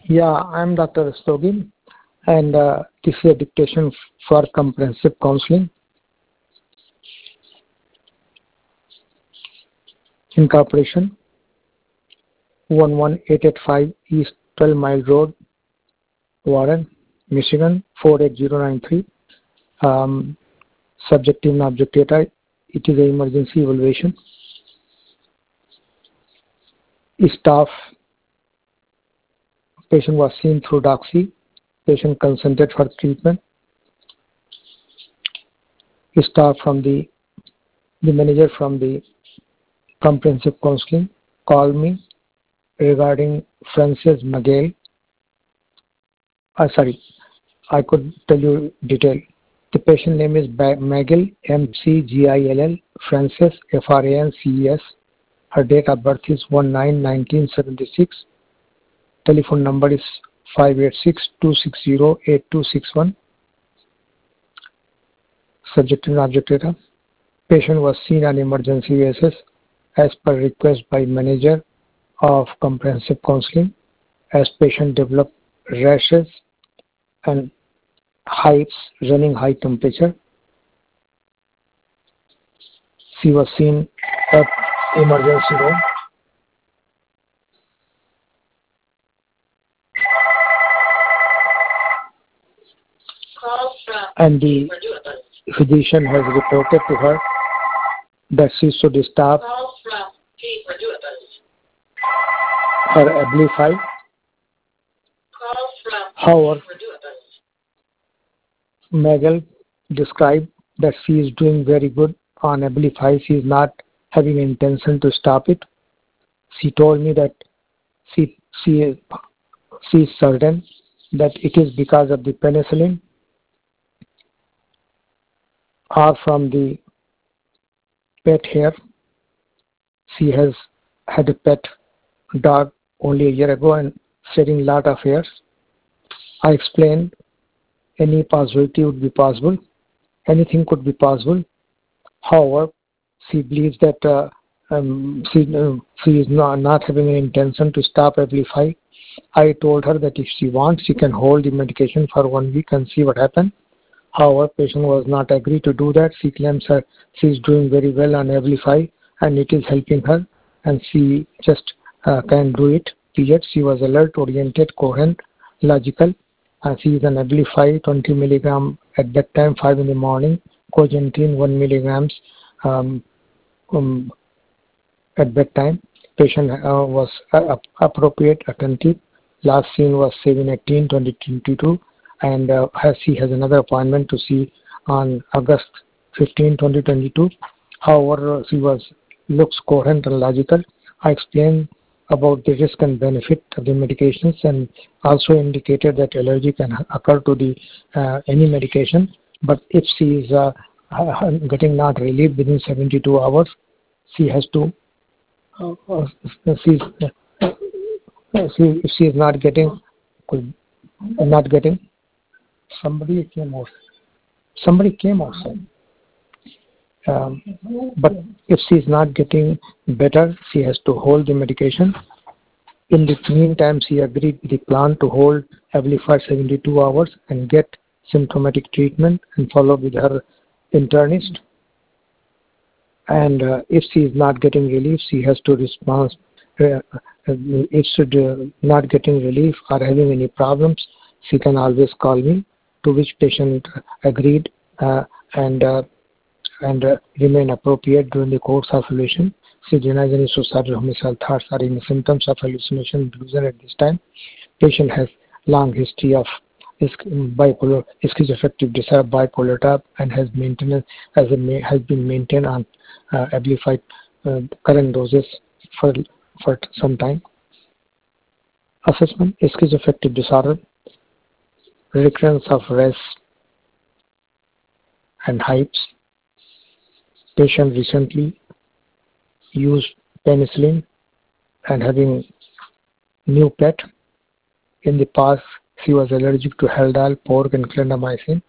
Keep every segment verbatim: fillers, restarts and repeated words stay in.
Yeah, I'm Doctor Rastogi, and uh, this is a dictation for comprehensive counseling. Incorporation, one one eight eight five East twelve Mile Road, Warren, Michigan, four eight zero nine three. Um, subjective and objective data. It is an emergency evaluation. Staff, patient was seen through doxy. Patient consented for treatment. Staff from the, the manager from the comprehensive counseling called me regarding Frances Magale. Uh, sorry, I could tell you detail. The patient name is Magil, M C G I L L, Frances, F R A N C E S. Her date of birth is one nine nineteen seventy-six. Telephone number is five eight six, two six zero, eight two six one. Subject and object data. Patient was seen on emergency basis as per request by manager of comprehensive counseling as patient developed rashes and hives, running high temperature. She was seen at emergency room. And the physician has reported to her that she should stop her Abilify. However, Megal described that she is doing very good on Abilify. She is not having intention to stop it. She told me that she, she, she is certain that it is because of the penicillin or from the pet hair. She has had a pet dog only a year ago and shedding lot of hairs. I explained any possibility would be possible. Anything could be possible. However, she believes that uh, um, she, uh, she is not, not having an intention to stop Abilify. I told her that if she wants, she can hold the medication for one week and see what happens. However, patient was not agree to do that. She claims her she is doing very well on Abilify and it is helping her, and she just uh, can do it. Period. She was alert, oriented, coherent, logical. Uh, she is on Abilify twenty milligram at that time, five in the morning. Cogentin one milligrams um, um, at that time. Patient uh, was uh, appropriate, attentive. Last seen was seven eighteen twenty twenty-two, and uh, has, she has another appointment to see on August fifteenth twenty twenty-two. However, she was looks coherent and logical. I explained about the risk and benefit of the medications and also indicated that allergy can occur to the uh, any medication. But if she is uh, getting not relief within seventy-two hours, she has to. Uh, uh, she's, uh, she, if she is not getting, not getting, somebody came out. Somebody came outside. Um, but if she is not getting better, she has to hold the medication. In the meantime, she agreed with the plan to hold Abilify seventy-two hours and get symptomatic treatment and follow with her internist. And uh, if she is not getting relief, she has to respond. Uh, if she is uh, not getting relief or having any problems, she can always call me, to which patient agreed uh, and uh, and uh, remain appropriate during the course of hallucination. She denies any suicidal homicidal thoughts or any symptoms of hallucination and delusion at this time. Patient has long history of bipolar, schizoaffective disorder, bipolar type, and has maintained has, a, has been maintained on uh, Abilify uh, current doses for for some time. Assessment: schizoaffective disorder, recurrence of rest and hives. Patient recently used penicillin and having new pet. In the past, she was allergic to Haldol, pork, and clindamycin.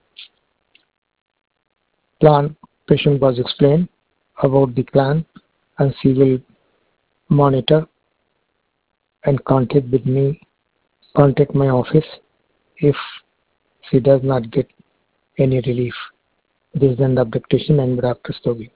Plan: patient was explained about the plan, and she will monitor and contact with me contact my office if she does not get any relief. This is the end of dictation and Doctor Stogie.